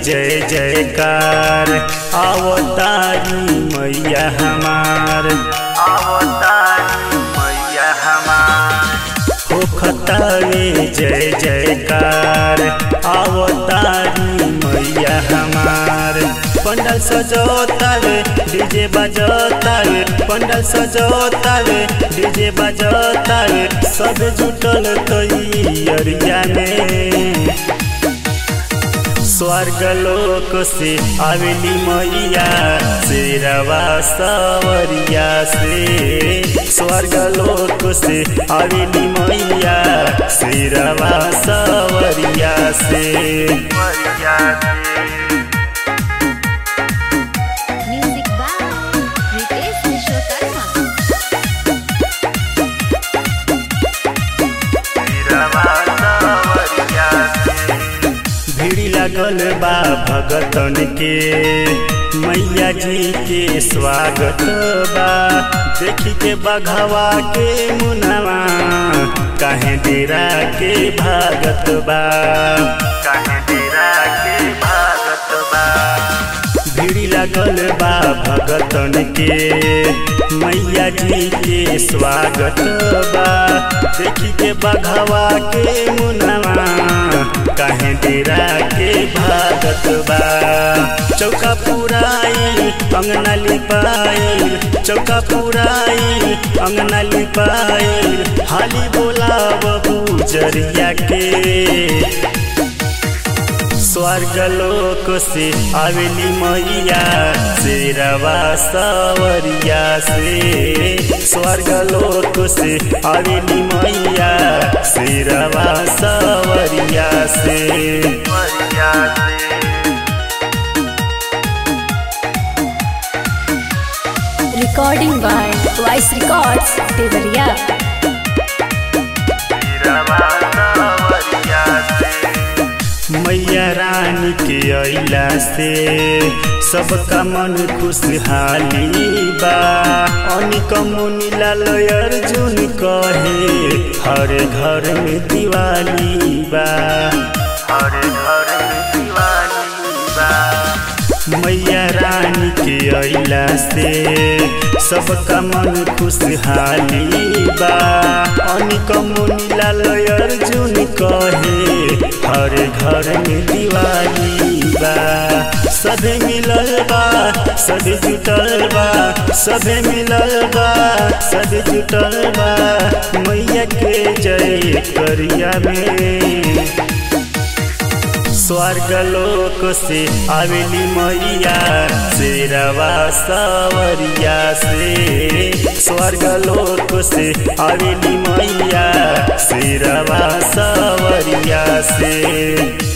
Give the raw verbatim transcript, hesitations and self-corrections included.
जय जयकार अवतारी मैया हमार अवतारी मैया हमार होखतावे जय जयकार अवतारी मैया हमार पंडल सजोतावे डीजे बजोतावे पंडल सजोतावे डीजे बजोतावे सब जुटल तैयारिया में स्वर्ग लोक से आवेली मैया शेरवा सवरिया से स्वर्ग लोक से आवेली मैया शेरवा सवरिया से म्यूजिक बाय रितेश विश्वकर्मा। भीड़ लगल बा भगतन के मैया जी के स्वागत बा देखी के बघवा के मुनवा काहे डेरा के भागत बा काहे डेरा के भागत बा भीड़ लगल बा भगतन के मैया जी के स्वागत बा देखी के बघवा के मुनवा काहे डेरा के भागत बा चौका पुराई अंगना लिपाई चौका पुराई अंगना लिपाई हाली बोला बबू जरिया के स्वर्ग लोक से आवेली मैया शेरवा सवरिया से स्वर्ग लोक से आवेली मैया शेरवा सवरिया से recording by voice records Deoria. मैया रानी के अइला से सबका मन खुशहाली बा अनिक मुनि लाल अर्जुन कहे हर घर में दिवाली बा हर घर में दिवाली बा मैया रानी के अइला से सबका मन खुशहाली बा अनिक मुनि लाल अर्जुन कहे हर घर में दिवाली बा सभे मिलल बा सभे जुटल बा सभे मिलल बा सभे जुटल बा मैया के जय करिया में स्वर्ग लोक से आवेली मैया शेरवा सवरिया से स्वर्ग लोक से आवेली मैया शेरवा सवरिया से।